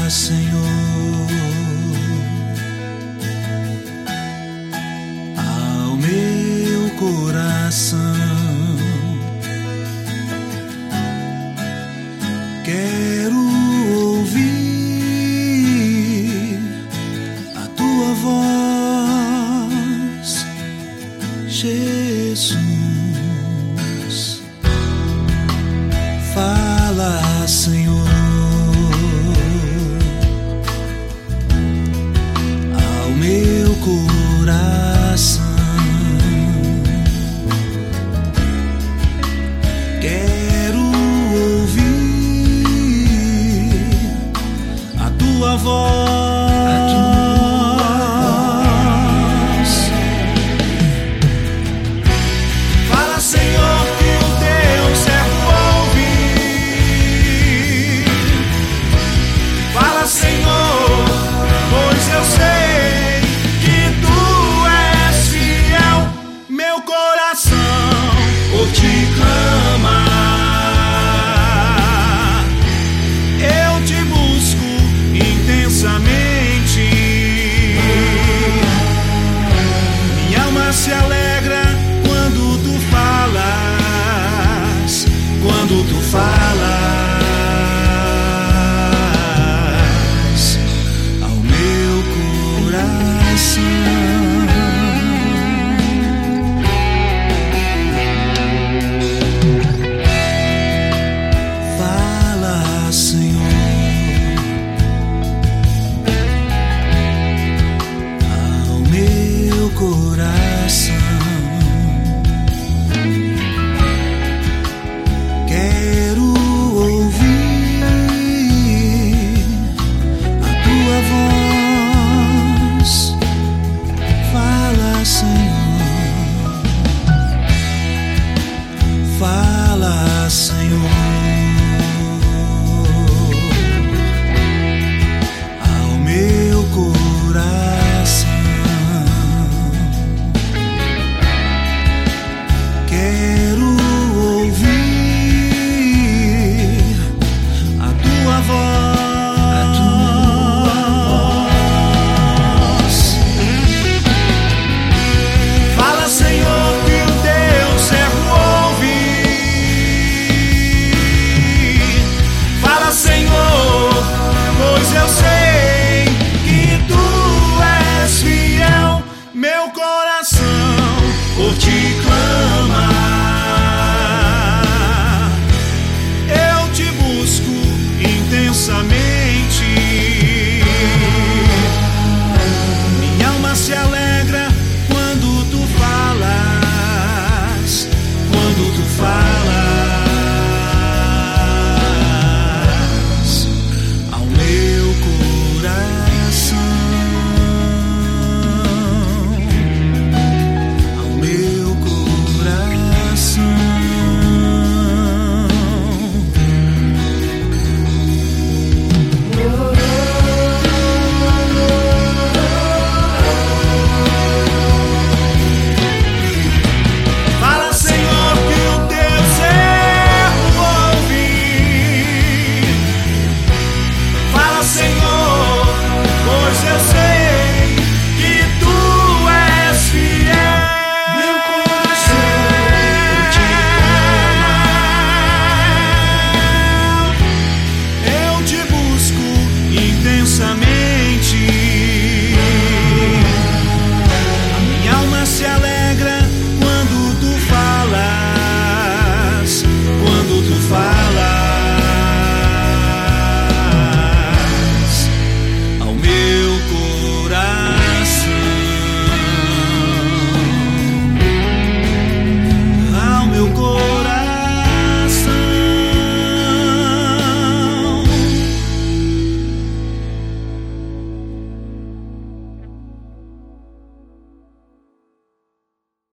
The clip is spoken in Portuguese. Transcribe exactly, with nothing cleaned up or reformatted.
Senhor, ao meu coração. Quero ouvir a tua voz, Jesus. Fala, Senhor, ao meu coração. Quero ouvir a tua voz, a tua voz. Fala, Senhor, que o teu servo ouve. Fala, Senhor, pois eu sei que tu és fiel. Meu coração por ti clama. Eu te busco intensamente. Minha alma se alegra quando tu falas, quando tu falas ao meu coração. Fala, Senhor,